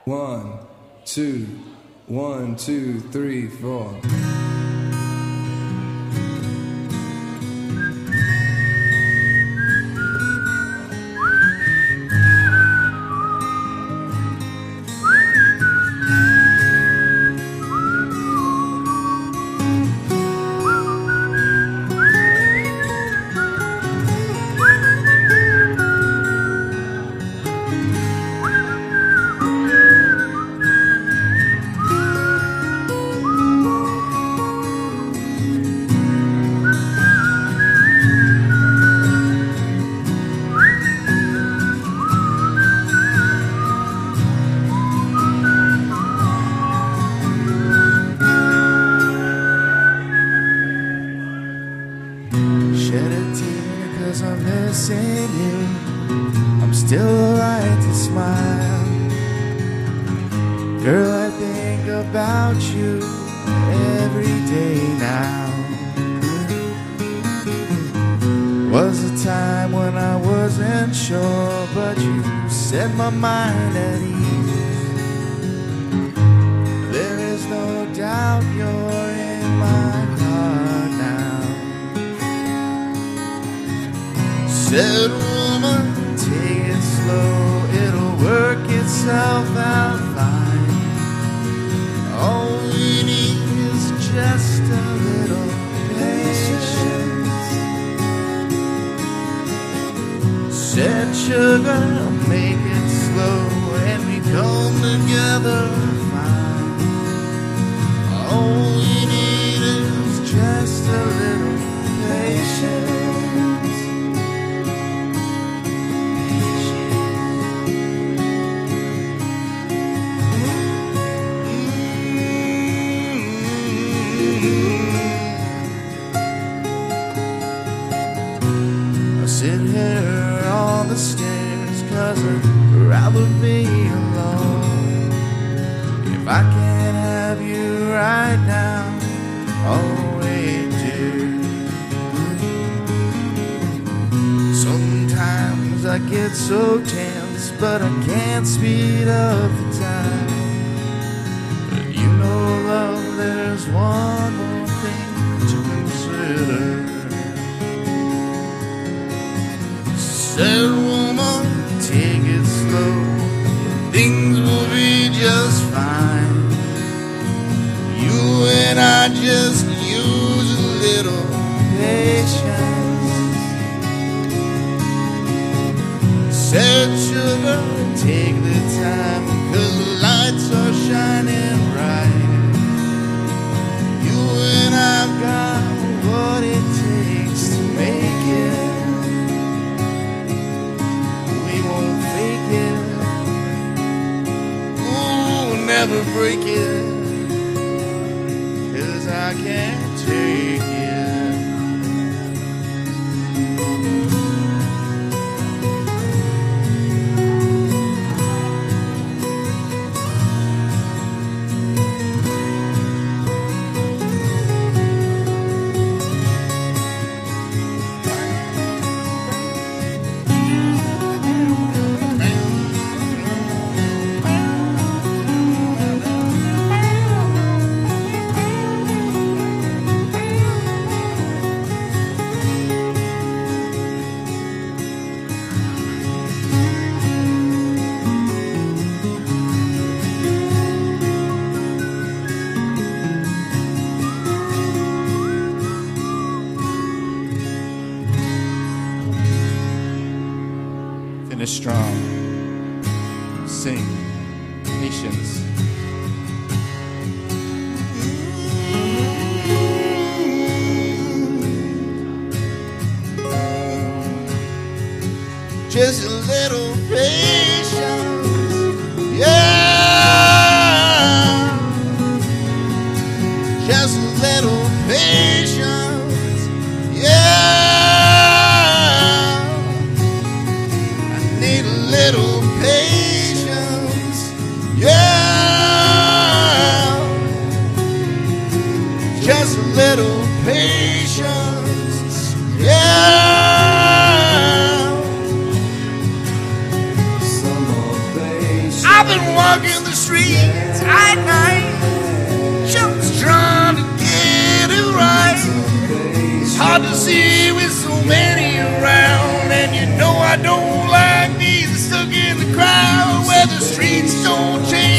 1, 2, 1, 2, 3, 4. Shed a tear 'cause I'm missing you. I'm still alright to smile. Girl, I think about you every day now. Was a time when I wasn't sure, but you set my mind at ease. There is no doubt you're in my heart now. Said woman, take it slow, it'll work itself out fine. All we need is just a little patience. Said sugar, make it slow and we come together fine. All we need is just a little patience. Sit here on the stairs 'cause I'd rather be alone. If I can't have you right now, I'll wait, dear. Sometimes I get so tense, but I can't speed up the time. But you know, love, there's one more thing to consider. Said woman, take it slow, things will be just fine. You and I just use a little patience. Said sugar, take the time 'cause the lights are shining bright. You and I've got what it takes to make it. Never break it, 'cause I can't take it. Finish strong. Sing. Patience. Just a little patience. Yeah. Just a little patience. Yeah. Need a little patience, yeah. Just a little patience, yeah. Some more patience. I've been walking hard to see with so many around. And you know I don't like being stuck in the crowd where the streets don't change.